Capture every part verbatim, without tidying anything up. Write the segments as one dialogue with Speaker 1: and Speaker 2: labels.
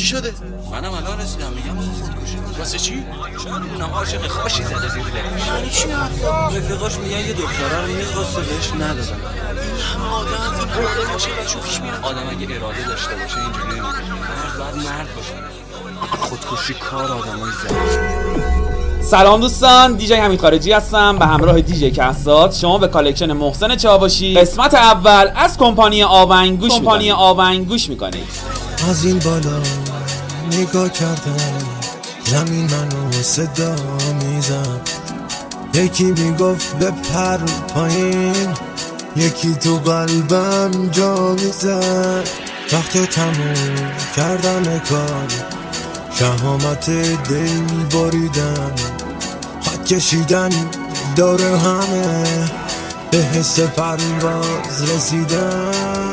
Speaker 1: شده؟
Speaker 2: منم الان رسیدم میگم خودکشی
Speaker 1: واسه چی؟
Speaker 2: چون اونم عاشق خاشی زده زیر دلش.
Speaker 1: یعنی چی حرفا؟
Speaker 2: رفیقاش میگن یه دختره رو میخواسته بهش ندادن.
Speaker 1: همه آدم اراده باشه بچه پیش میرن.
Speaker 2: آدم اگه اراده داشته باشه اینجوری نمیگه. مرد باید مرد باشه. خودکشی کار آدمای ضعیف.
Speaker 3: سلام دوستان، دیجی حمید خارجی هستم به همراه دیجی کهزاد. شما به کالکشن محسن چاوشی قسمت اول از کمپانی آونگوش کمپانی آونگوش میکنید.
Speaker 4: از این بالا نگاه کردم زمین منو صدا میزد، یکی میگفت بپر پایین، یکی تو قلبم جا میزد. وقت تموم کردن کار شهامت دل باریدن، خط کشیدن دور همه به حس پرواز رسیدن.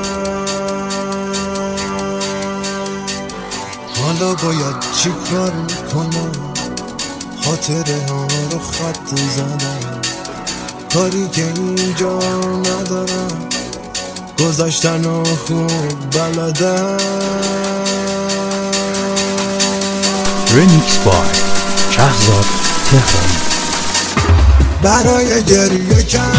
Speaker 4: حالا باید چی کار کنم؟ خاطره ها رو خط زدم، کاری که اینجا ندارم، گذاشتن و خوب بلدم.
Speaker 5: ریمیکس بای کهزاد تهرانی.
Speaker 4: برای گریه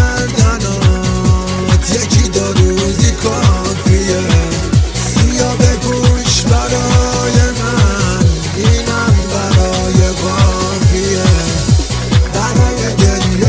Speaker 4: کردنات یکی دو روزی کافیه، سیا بگوش برای من، اینم برای کافیه. برای گریه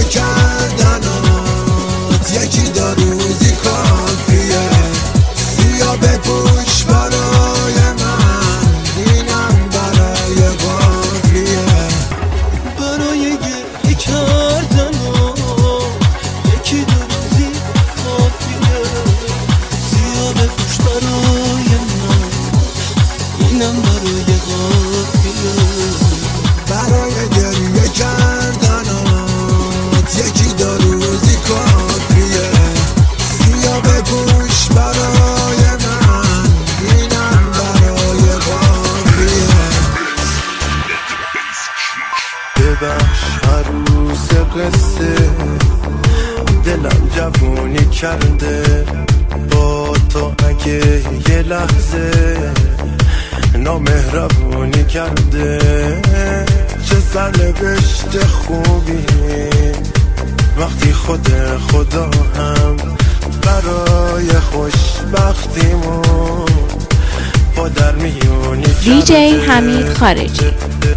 Speaker 4: کردنات یکی دو روزی کافیه، سیا بگوش برای من، اینم برای کافیه. برای گریه کردنات یکی دو روزی کافیه، سیا بگوش برای من، اینم برای کافیه. برای گریه کردنات یکی دو روزی کافیه، سیا بگوش برای من، اینم برای کافیه. ببخش عروس قصه، دلم جوونی کرده با تو، اگه یه لحظه نامهربونی کرده. چه سرنوشت خوبی وقتی خود خدا هم برای خوشبختیمون با در میونی کرده.
Speaker 6: دیجی حمید خارجی.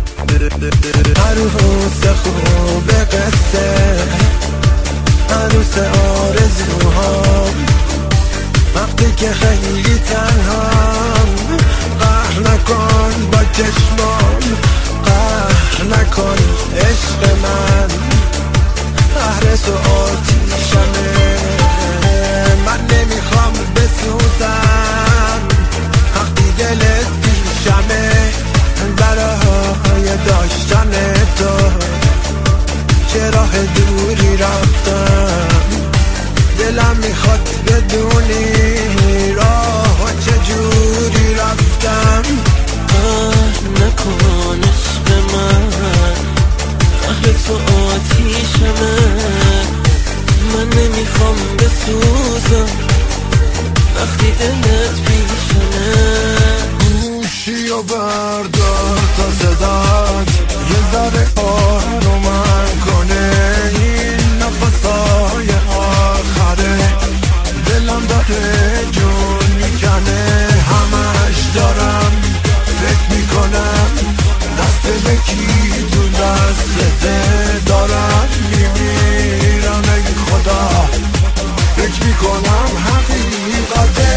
Speaker 4: عروس خوب قصه، عروس آرزوها، وقتی که خیلی تنهام، قهر نکن با چشمام، قهر نکن عشق من، قهر تو آتیشمه، من نمیخوام بسوزم وقتی دلت پیشمه. برای داشتن تو چه راه دوری رفتم، دلم میخواد بدونی راه چجوری رفتم. قهر نکن عشق من، قهر تو آتیشمه، من نمیخوام بسوزم وقتی دلت پیشمه. گوشی و بردار تا صدات یه ذره آرومم کنه، این نفسای آخره دلم داره جون میکنه. همش دارم فکر میکنم دست به کی تو دستته، دارم میمیرم ای خدا، فکر میکنم حقیقته.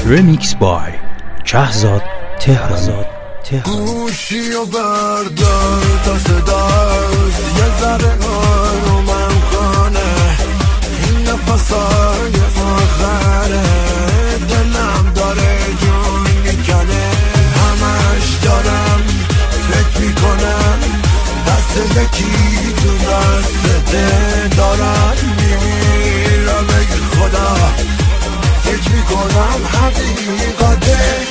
Speaker 5: رمیکس بای شهزاد تهران.
Speaker 4: گوشی و بردار تا صداست یه ذره آرومم کنه، این نفسای آخره دلم داره جون میکنه، همش دارم فکر میکنم دست یکی تو دسته دارم میمیرم، بگی خدا فکر میکنم حقیقته.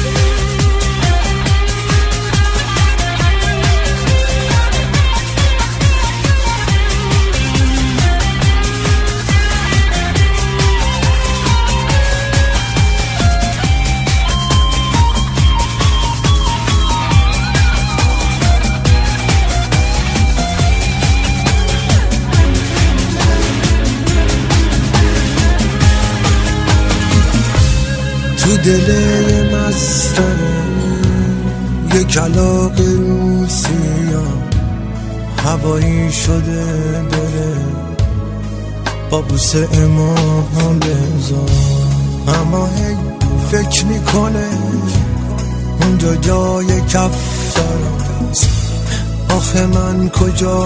Speaker 4: تو دل مستم یه کلاق روسیا هوایی شده داره با بوسه امام بزار، اما هی فکر میکنه اونجا جای کف دارست، آخه من کجا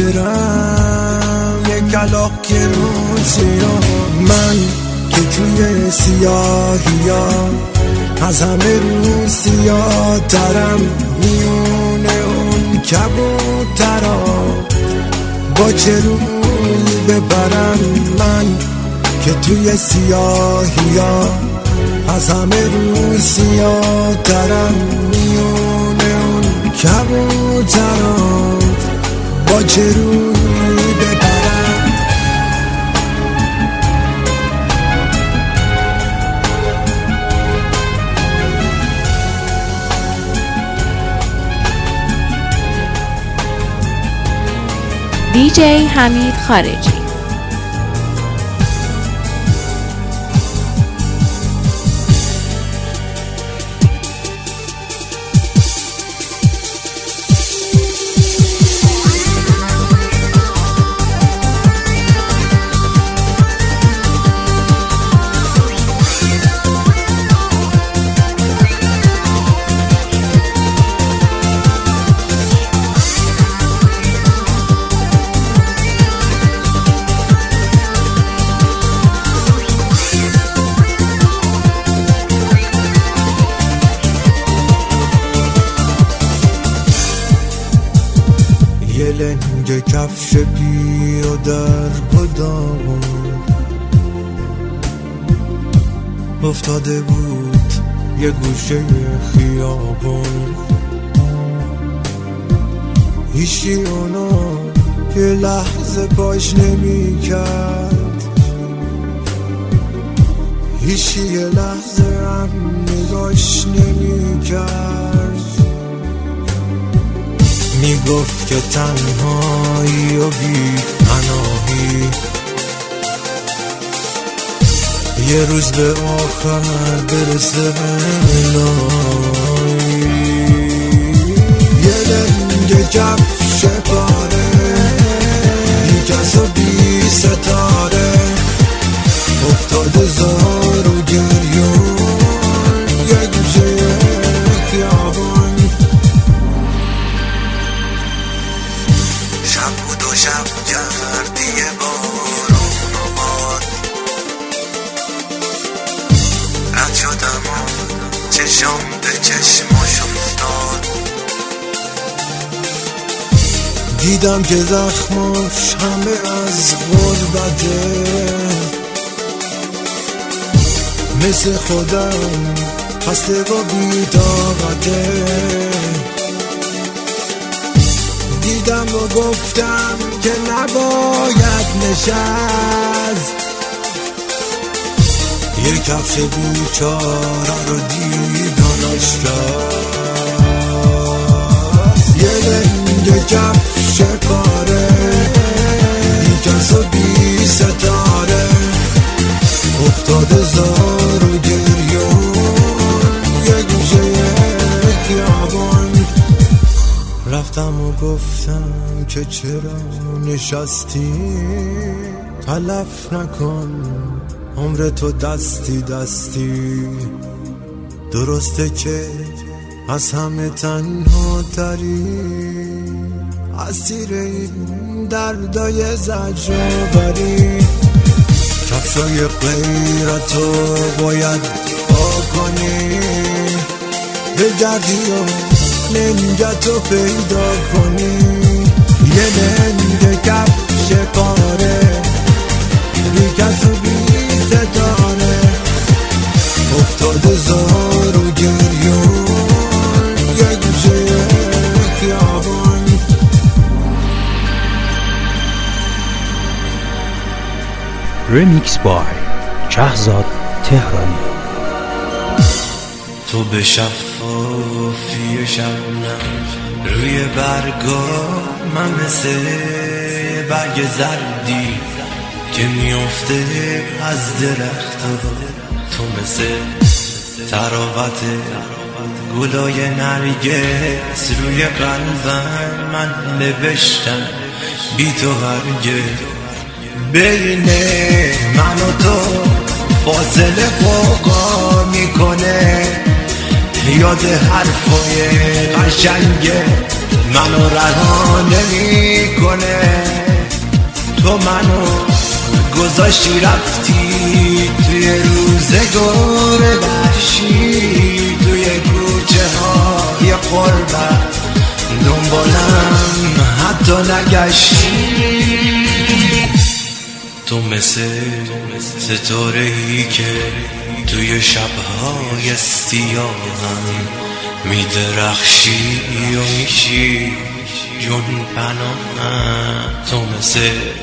Speaker 4: برم یه کلاق روسیا، من که توی سیاهی ها از همه رو سیاه ترم، میونه اون کبوترا با چه روی ببرم، من که توی سیاهی ها از همه رو سیاه ترم، میونه اون کبوترا با چه روی ببرم.
Speaker 6: دیجی حمید خارجی.
Speaker 4: یه لنگ کفش پیر و در پدام افتاده بود یه گوشه خیابون، هیچی اونو یه لحظه پاش نمی کرد، هیچی یه لحظه هم نگاش نمی کرد، میگفت که تنهایی و بی پناهی یه روز به آخر برسه منایی، یه لنگ کفش پاره بیکس و بی ستاره افتاده زار و گریون یه گوشه خیابون، شب بود و شب گردی بارون و باد، رد شدم و چشم به چشماش افتاد، دیدم که زخماش همه از غربته، مثل خودم خسته و بی‌طاقته، دیدم و گفتم که نباید نشست، یه کفش بیچاره رو دیدنش کرد، یه لنگ کفش پاره بیکس و بی ستاره افتاده زار و گریون یه گوشه خیابون، رفتم و گفتم که چرا نشستی، تلف نکن عمر تو دستی دستی، درسته که از همه تنها تری، اسیر این دردای زجرآوری. کفشای غیرتو باید پا کنی، بگردی و لنگتو پیدا کنی. یه لنگ کفش کاره بی کس و بی ستاره، افتاده زار و گریون یه گوشه خیابان.
Speaker 5: ریمیکس بای شهزاد تهرانی.
Speaker 4: تو به شفافی شبنم روی برگا، من مثل برگ زردی که میفته از درخت. تو مثل تراوت گلای نرگس روی قلبم، من نوشتم بی تو هرگز. بین من و تو فاصله قوقا میکنه، یاد حرفای قشنگه منو رها نمیکنه. تو منو گذاشتی رفتی توی روزگار وحشی، توی کوچه های غربت دنبالم حتی نگشتی. تو مثل ستاره‌ای که توی شب‌های سیاهم میدرخشی و میشی جون پناهم. تو مثل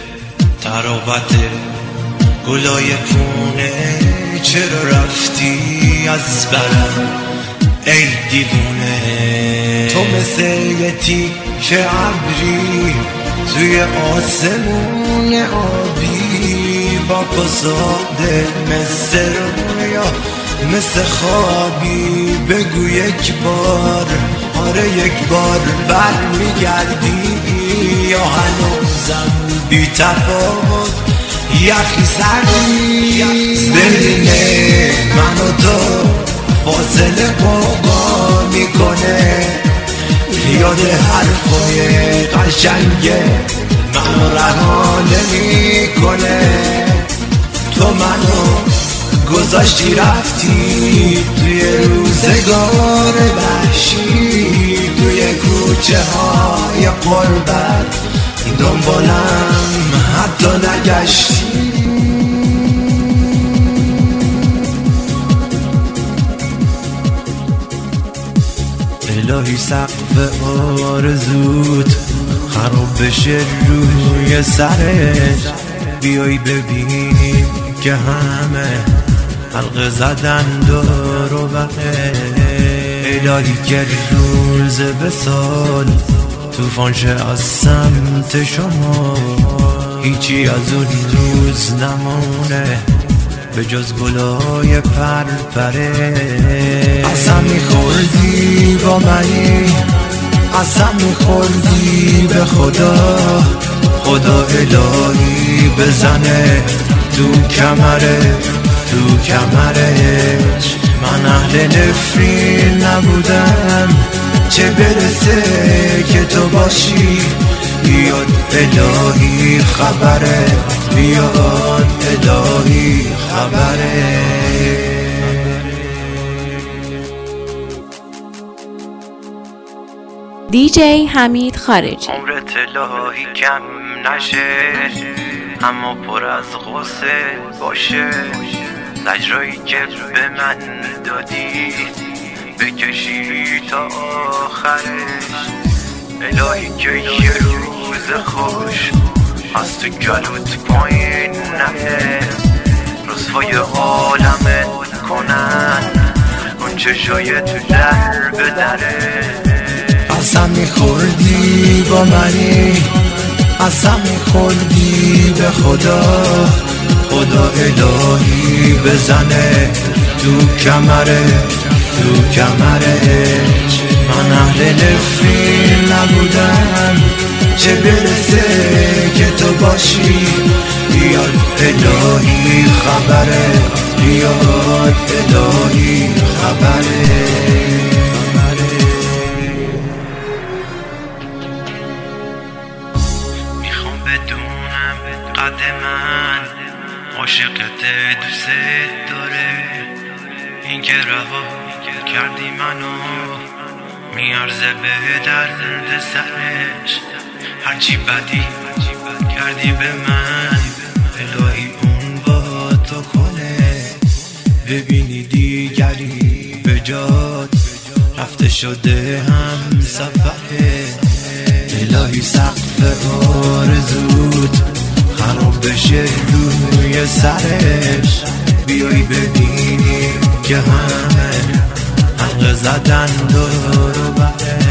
Speaker 4: تراوت گلای پونه، چرا رفتی از برم ای دیوونه. تو مثل یه تیکه ابری توی آسمون آبی، با پساده مثل رویا مثل خوابی. بگو یک بار آره یک بار بر میگردی، یا هنوزم بی تفاوت یخی سردی. بین من و تو فاصله قوقا میکنه، یاد حرفای قشنگه منو رها نمیکنه. تو منو گذاشتی رفتی توی روزگار وحشی، توی کوچه های غربت دنبالم حتی نگشتی. الهی سقف آرزوت خراب بشه روی سرت، بیای ببینیم که همه حلقه زدن دور و بره. الهی که روز به سال توفان شه از سمت شما، هیچی از اون روز نمونه به جز گلای پرپره. قسم میخوردی با منی، قسم میخوردی به خدا، خدا الهی بزنه تو کمره تو کمرش. من اهل نفرین نبودم، چه برسه که تو باشی. بیاد الهی خبره، بیاد الهی خبره.
Speaker 6: دیجی حمید خارجی.
Speaker 7: عمرت الهی کم نشه، اما پر از غصه باشه. زجرایی که به من دادی بکشی تا آخرش. الهی که یه روز خوش از تو گلوت پایین نره، رسوای عالمت کنن اون چشای تو در به دره.
Speaker 4: قسم میخوردی با منی، قسم میخوردی به خدا، خدا الهی بزنه تو کمره تو کمرش. من اهل نفرین نبودم، چه برسه که تو باشی. بیا بیاد الهی خبره، بیاد الهی خبره.
Speaker 7: میخوام بدونم قد من عاشقت دوست داره، این که رها کردی منو میارزه به درد سرش، هرچی بدی کردی به من الهی اون با تو کنه، ببینی دیگری به جات رفته شده هم سفره، الهی سقف آرزوت خراب بشه روی سرش، بیایی ببینی که همه حق زدن دور و بره.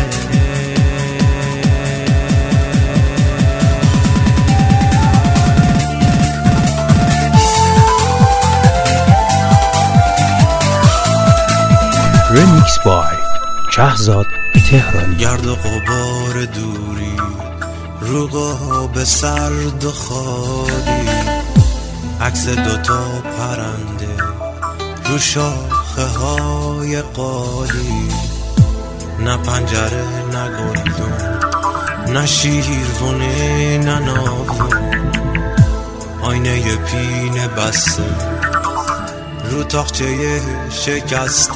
Speaker 5: رمیکس بای شهزاد تهرانی.
Speaker 4: گرد و غبار دوری رو قاب سرد و خالی، عکس دوتا پرنده رو شاخه های قالی، نه پنجره نه گلدون نه شیروونه نه ناوون، آینه پینه بسته رو تاقچه شکسته،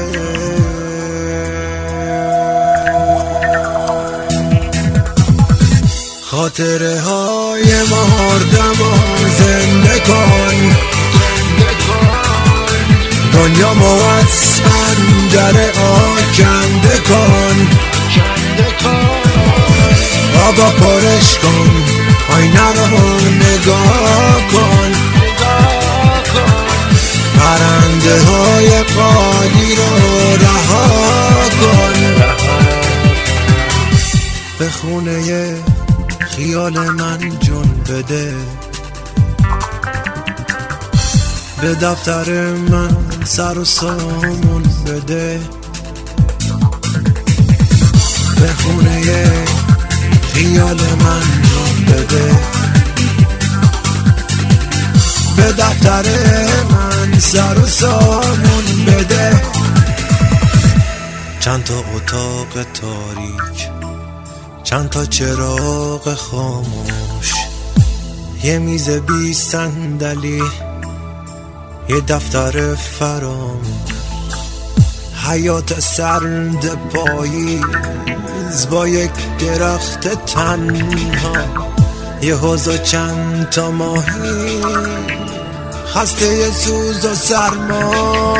Speaker 4: خاطره های مردم و زنده کن، دنیا مو از پنجره آکنده کن، آبا پرش کن، آینه رو نگاه کن، پرنده های قالی رو رها کن، به خونه خیال من جون بده، به دفتر من سر و سامون بده، به خونه خیال من جون بده، به دفتر من سر و سامون بده. چند تا اتاق تاریک، چند تا چراغ خاموش، یه میز بی صندلی، یه دفتر فراموش، حیات سرد پاییز با یک درخت تنها، یه حوض و چند تا ماهی، خسته یه سوز و سرما،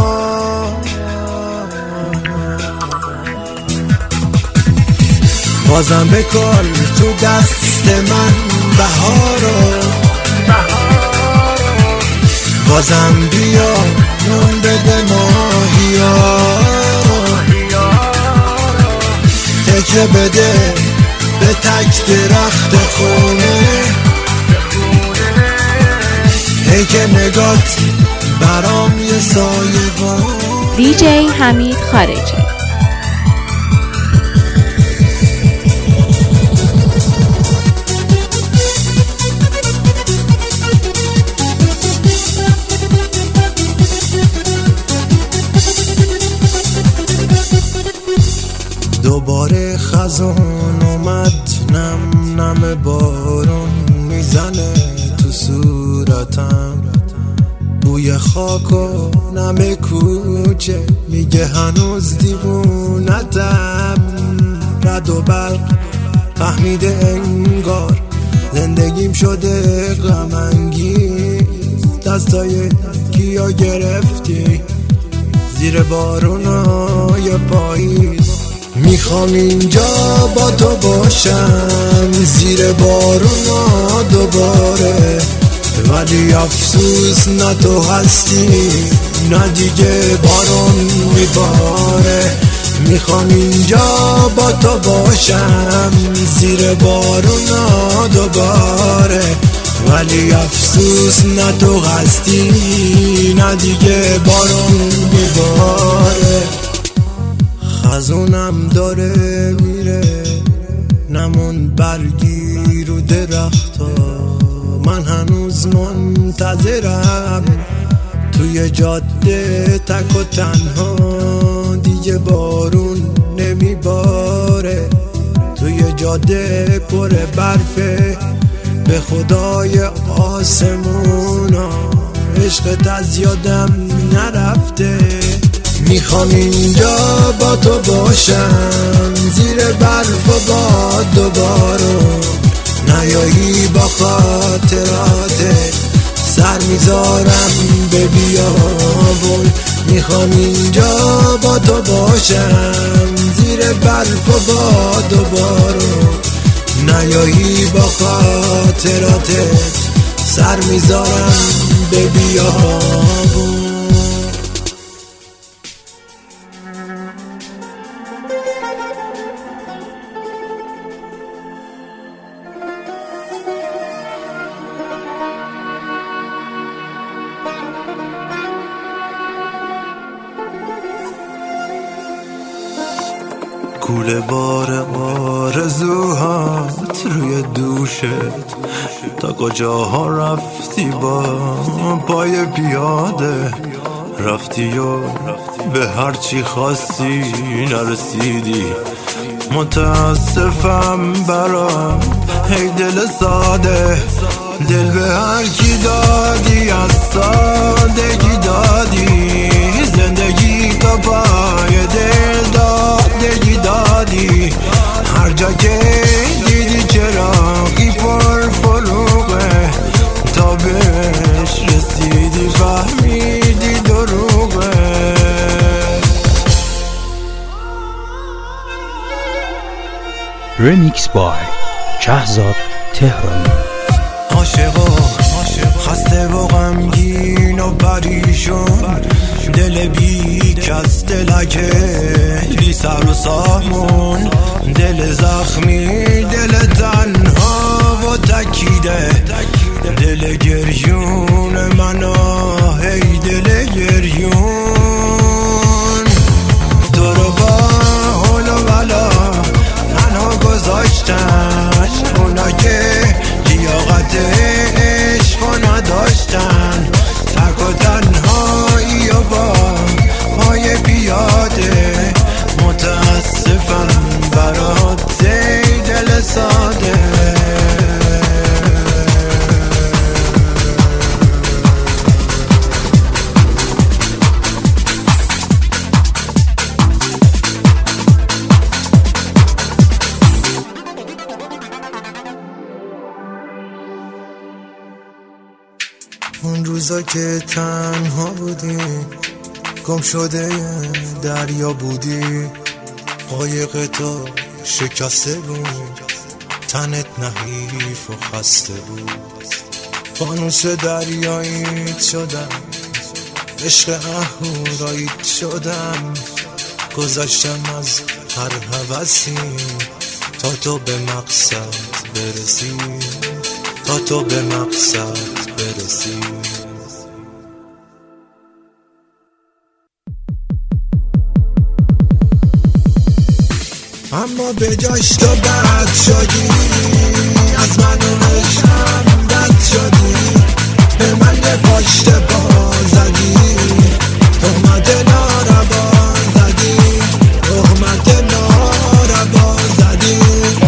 Speaker 4: بازم بکن تو دست من بهارو، بازم بیا نون بده ماهیارو، تکه بده به تک درخت خونه، ای که نگات برام یه سایه بود.
Speaker 6: دیجی حمید خارجی.
Speaker 4: دوباره خزان اومد، نم نم بارون میزنه تو صورتم، بوی خاک و نم کوچه میگه هنوز دیوونتم، رد و برق فهمیده انگار زندگیم شده غم انگیز، دستای کیا گرفتی زیر بارونای پاییز، میخوام اینجا با تو باشم زیر بارونا دوباره، ولی افسوس نه تو هستی نه دیگه بارون میباره، میخوام اینجا با تو باشم زیر بارونا دوباره، ولی افسوس نه تو هستی نه دیگه بارون میباره. خزونم داره میره، نمون برگی رو درخت ها، من هنوز منتظرم توی جاده تک و تنها، دیگه بارون نمیباره، توی جاده پر برفه، به خدای آسمونا عشقت از یادم نرفته. میخوام اینجا با تو باشم، زیر برف و باد و بارون، نیایی با خاطراتت سر میذارم به بیابون. میخوام اینجا با تو باشم، زیر برف و باد و بارون، نیایی با خاطراتت سر میذارم به بیابون. کوله بار آرزوهات روی دوشت، تا کجاها رفتی با پای پیاده، رفتی و به هرچی خواستی نرسیدی. متاسفم برام هی دل ساده، دل به هر کی دادی از سادگی دادی، زندگی تا پای دل دادگی دادی. هر جا که دیدی چراغی پر فروغه، تا بهش رسیدی فهمیدی دروغه.
Speaker 5: رمیکس بای شهزاد تهرانی.
Speaker 4: عاشقا خسته و غمگین و پریشون، دل بی کس دلکه بی سر و سامون، دل زخمی دل تنها و تکیده، دل گریون منو هی دل گریون. تو رو با حول و بلا تنها گذاشتن، اونا که لیاقت عشق نداشتن، تک و تنهایی و با پای پیاده. متاسفم برات دل ساده. اون روزا که تنها بودی، گم شده دریا بودی، قایق تو شکسته بود، تنت نحیف و خسته بود. فانوس دریاییت شدم، عشق اهوراییت شدم، گذاشتم از هر هوسی تا تو به مقصد برسی، تا تو به مقصد برسی. اما به جاش تو بد شدی، از من و عشقم رد شدی، به من یه پشت پا زدی، تهمت ناروا زدی، تهمت ناروا زدی.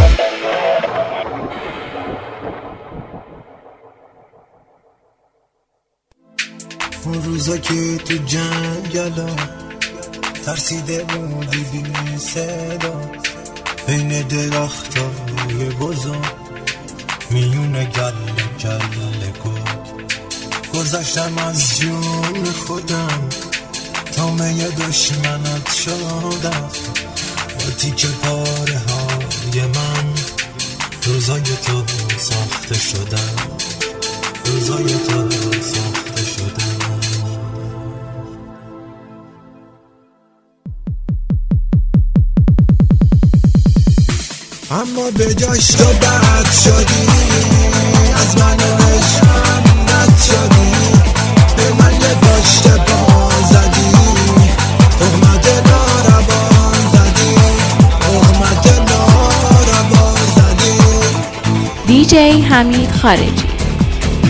Speaker 4: اون روزا که تو جنگلا ترسیده بودی بی صدا، بین درختای بزرگ میون گله گله گل، گذاشتم از جون خودم تامه دشمنت شدم، با تیکه پاره های من روزای تو ساخته شدم، روزای تو ساخته شدم. اما به جاش تو بد شدی، از من و عشقم رد شدی، به من یه پشت پا زدی، تهمت ناروا زدی، تهمت ناروا زدی.
Speaker 6: دی جی حمید خارجی.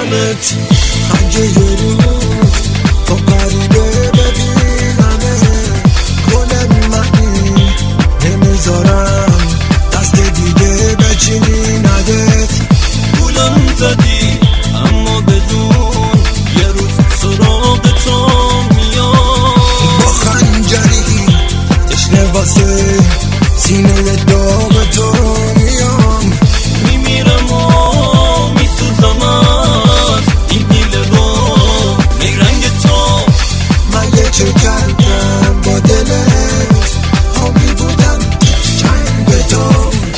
Speaker 4: ببینمت اگه یه روز با غریبه ببینمت گل منی نمیذارم دست دیگه بچینی ندت گولم زدی اما بدون یه روز سراغ تو میام با خنجری تشنه واسه سینه داغ تو میام میمیرم و میسوزم از این دیل رو نیرنگ تو من یه چه کردم با دلت آبی بودم چنگ تو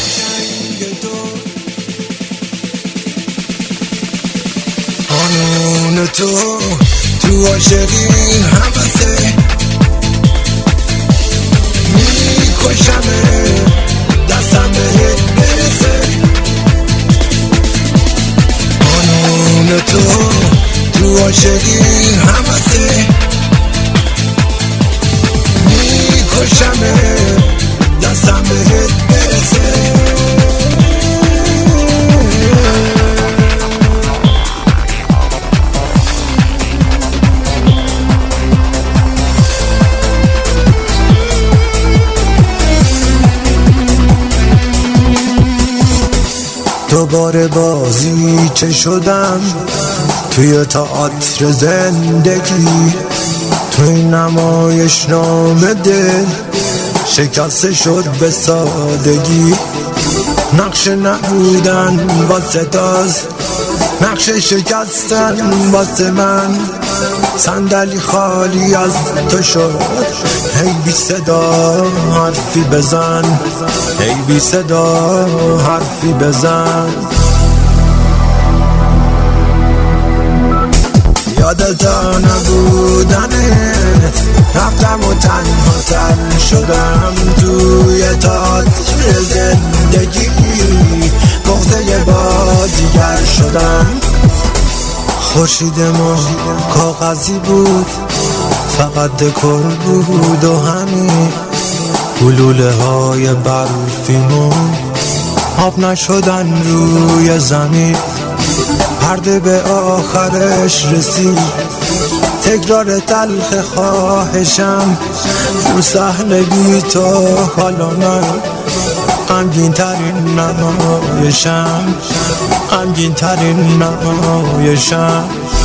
Speaker 4: قانون تو تو عاشقی همسه میکشمه دستم بهت برسه قانون تو تو عاشقی همسه میکشمه دستم بهت برسه دوباره بازی چه شدم توی تئاتر زندگی توی نمایش نام دل شکسته شد به سادگی نقش نبودن واسه تاز نقش شکستن واسه من صندلی خالی از تو شد هی بی صدا حرفی بزن هی بی صدا حرفی بزن یادت نبودنت رفتم و تنها تن شدم توی تئاتر زندگی بغضه بازیگر شدم خورشید ما کاغذی بود فقط دکور بود و همین گلوله های برفیمون آب نشدن روی زمین پرده به آخرش رسید تکرار تلخ خواهشم رو صحنه بی تو حالا من غمگین ترین نمایشم غمگین ترین نمایشم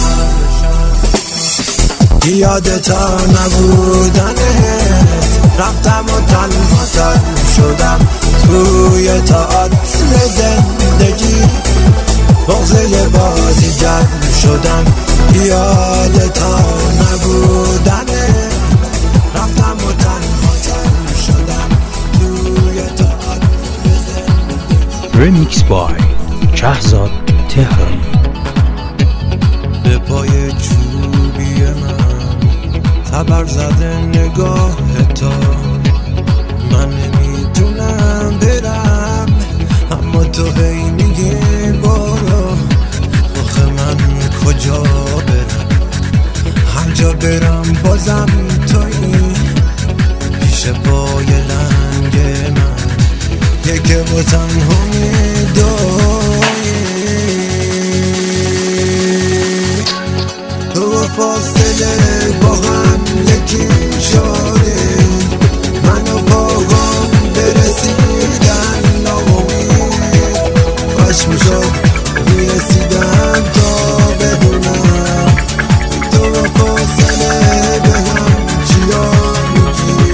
Speaker 4: یادت نبودنت رفتم و تنها تن شدم توی تئاتر زندگی بغضه بازیگر شدم یادت نبودنت رفتم و تنها تن شدم توی تئاتر زندگی
Speaker 5: رمیکس بای شهزاد تهرانی
Speaker 4: به پای چوبی من تبر زده نگاه تو من نمیتونم برم اما تو هی میگی برو آخه من کجا برم هر جا برم بازم تویی پیش پای لنگ من یکه با تنها میدویی تو فاصله با هم یکی شده منو باقام برسیدن ناامید باش میشد میرسیدم تا بدونم تو فاصله به هم چیا میگی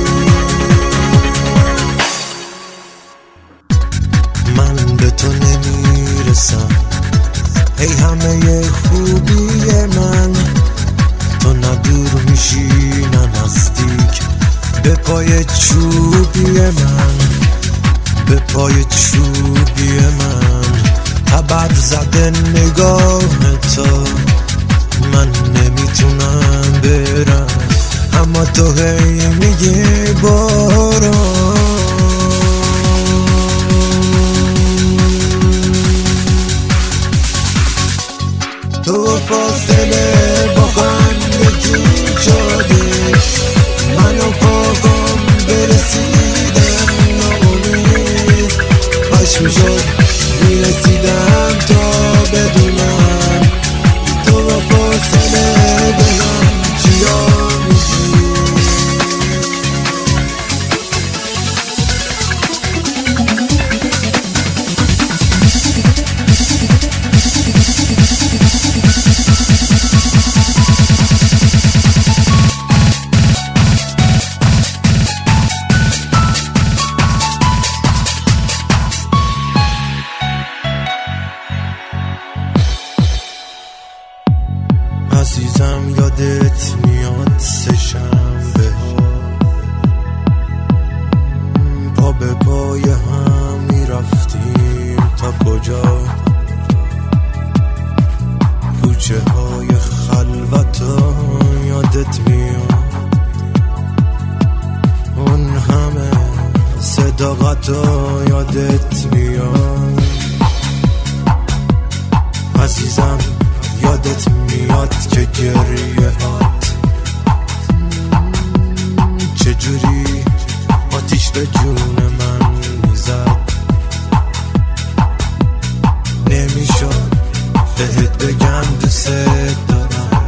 Speaker 4: من به تو نمیرسم ای همه خوبی من تو نه دور میشی نه نزدیک به پای چوبی من به پای چوبی من تبر زده نگاه تو من نمیتونم برم اما تو هی میگی برو تو فاصله با هم یکی شده منو پاگم برسیدم ناامید باش میشد میرسیدم تا بدونم هنوزم یادت میاد سه شنبه ها پا به پای هم میرفتیم تا کجا کوچه های خلوت ها یادت میاد اون همه صداقت ها یادت میاد عزیزم یادت میاد که گریه هات چجوری آتیش به جون من میزد نمیشد بهت بگم دوست دارم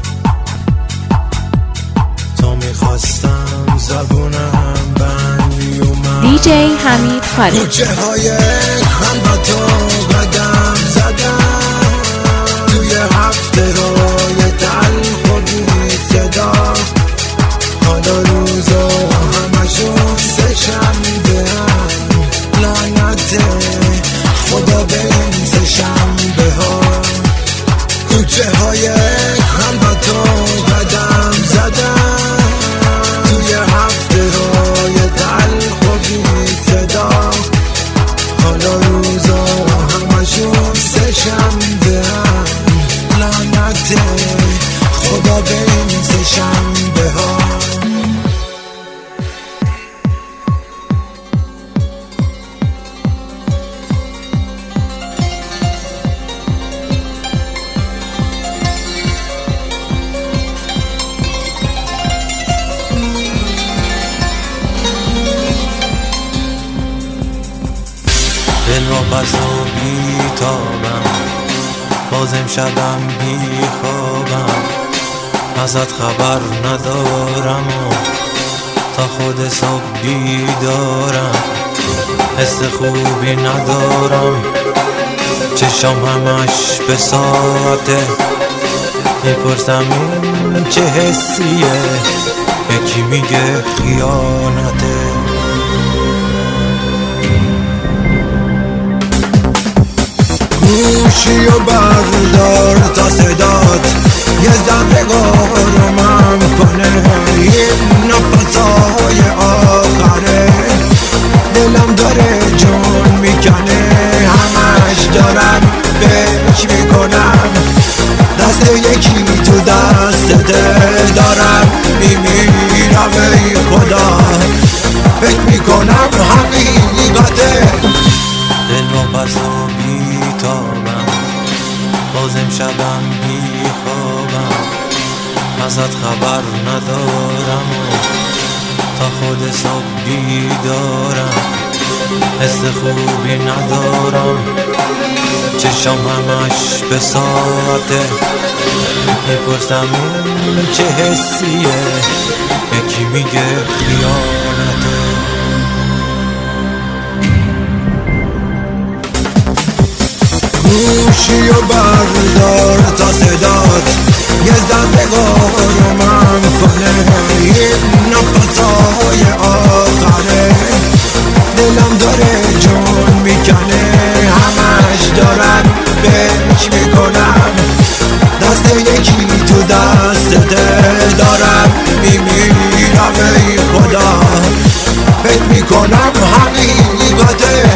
Speaker 4: تا میخواستم زبونم بند میومد
Speaker 6: دیجی حمید خارجی
Speaker 4: کوچه های خلوتو قدم زدم توی هفته روی تلخ و بی صدا حالا روزا همشون سه شنبه هم لعنت خدا به این سه شنبه ها کوچه های خلوتو قدم زدم توی هفته روی تلخ و بی صدا حالا روزا همشون سه شنبه هم لعنت خدا به این سه شنبه ها دل را بس و بیتابم بازم شبم بی خوابم ازت خبر ندارم و تا خود صبح بیدارم حس خوبی ندارم چشم همش به ساعته میپرسم این چه حسیه یکی میگه خیانته گوشی و بردار تا صدات یه ذره آرومم کنه این نفسای آخره دلم داره جون میکنه همش دارم بهش میکنم دست یکی تو دسته دارم میمیرم ای خدا فکر میکنم حقیقته دل و بس و بیتابم بازم شبم بی خوابم ازت خبر ندارم و تا خود صبح بیدارم حس خوبی ندارم چشم همش به ساعته میپرسم این چه حسیه یکی میگه خیانته گوشی و بردار تا صدات یه ذره آرومم کنه این نفسای آخره دلم داره جون میکنه همش دارم بهش میکنم دست یکی تو دسته دارم میمیرم ای خدا فکر میکنم حقیقته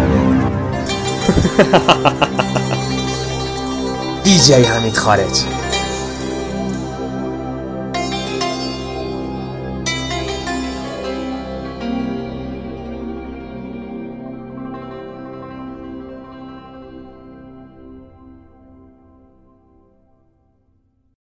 Speaker 8: دیجی حمید خارجی.